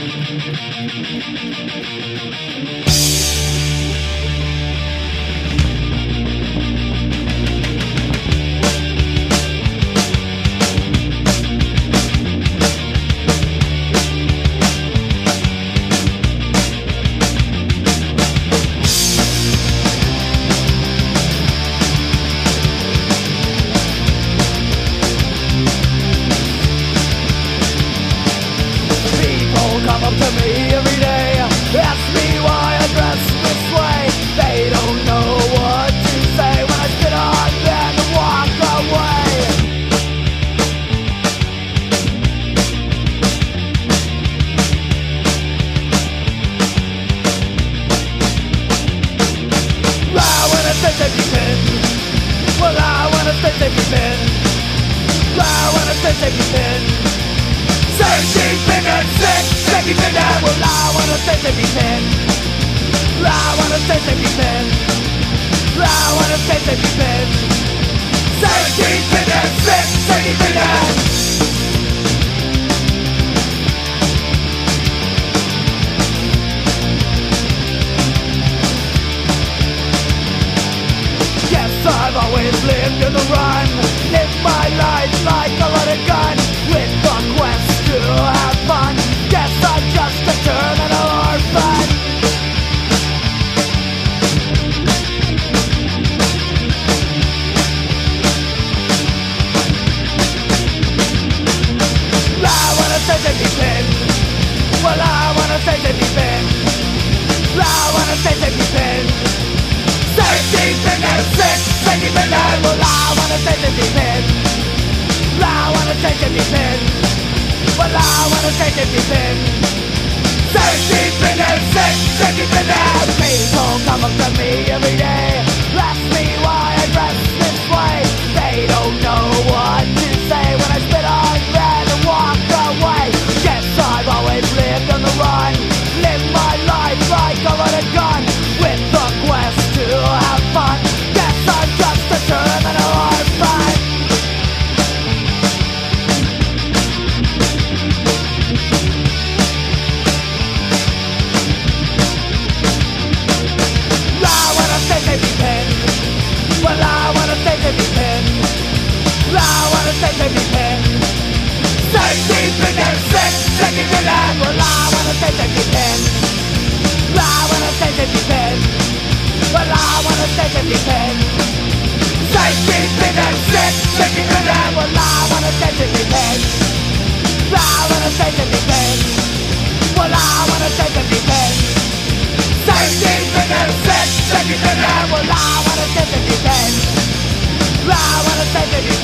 I've always lived in the run, lived my life like a loaded gun, with the quest to have fun. Guess I'm just a terminal orphan. I wanna stay to be pinned. Well, I wanna stay to be pinned. I wanna stay to be pinned. Stay deep in the sick, stay deep in the well, I wanna stay to be pinned. I wanna stay to be pinned. Well, I wanna stay to be pinned. Stay deep in the sick, stay deep in the people come up to me every day, ask me why I dress this way. They don't know what to say when I spit on red and walk away. Guess I've always lived on the run, lived my life like a loaded gun, with the quest to have fun. Guess I'm just a terminal orphan. I wanna stay to be pinned. Well, I wanna stay to be pinned. I wanna stay to be pinned. Stay deep in the sick, stay deep in the well, I wanna stay to be pinned. I wanna stay to be pinned. Well, I wanna stay to be pinned. Stay deep in the sick, stay deep in the well, I wanna stay to be pinned. I wanna stay to be pinned. Well, I wanna stay to be pinned. Stay deep in the sick, stay deep in the well, I wanna stay to be pinned. I wanna stay to be pinned.